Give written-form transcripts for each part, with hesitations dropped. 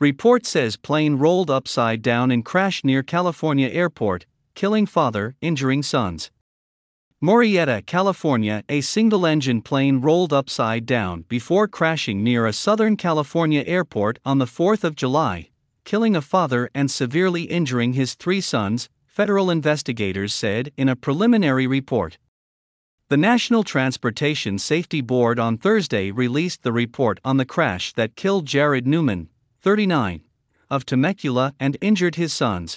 Report says plane rolled upside down in crash near California airport, killing father, injuring sons. Murrieta, California. A single-engine plane rolled upside down before crashing near a Southern California airport on the 4th of July, killing a father and severely injuring his 3 sons, federal investigators said in a preliminary report. The National Transportation Safety Board on Thursday released the report on the crash that killed Jared Newman, 39, of Temecula and injured his sons.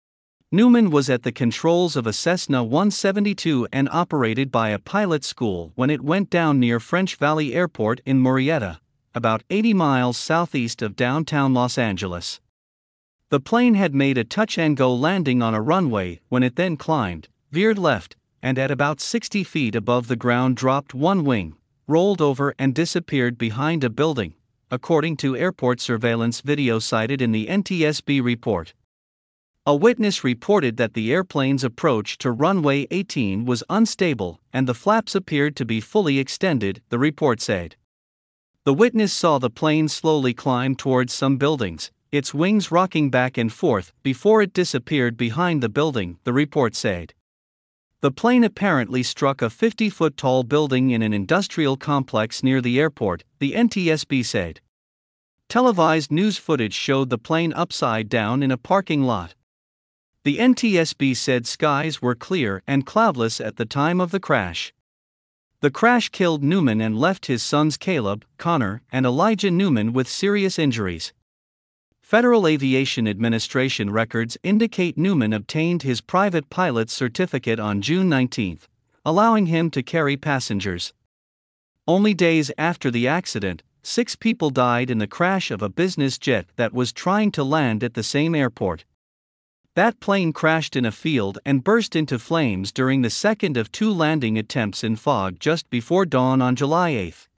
Newman was at the controls of a Cessna 172 and operated by a pilot school when it went down near French Valley Airport in Murrieta, about 80 miles southeast of downtown Los Angeles. The plane had made a touch-and-go landing on a runway when it then climbed, veered left, and at about 60 feet above the ground dropped one wing, rolled over and disappeared behind a building, according to airport surveillance video cited in the NTSB report. A witness reported that the airplane's approach to runway 18 was unstable and the flaps appeared to be fully extended, the report said. The witness saw the plane slowly climb towards some buildings, its wings rocking back and forth before it disappeared behind the building, the report said. The plane apparently struck a 50-foot-tall building in an industrial complex near the airport, the NTSB said. Televised news footage showed the plane upside down in a parking lot. The NTSB said skies were clear and cloudless at the time of the crash. The crash killed Newman and left his sons Caleb, Connor, and Elijah Newman with serious injuries. Federal Aviation Administration records indicate Newman obtained his private pilot's certificate on June 19, allowing him to carry passengers. Only days after the accident, 6 people died in the crash of a business jet that was trying to land at the same airport. That plane crashed in a field and burst into flames during the second of 2 landing attempts in fog just before dawn on July 8.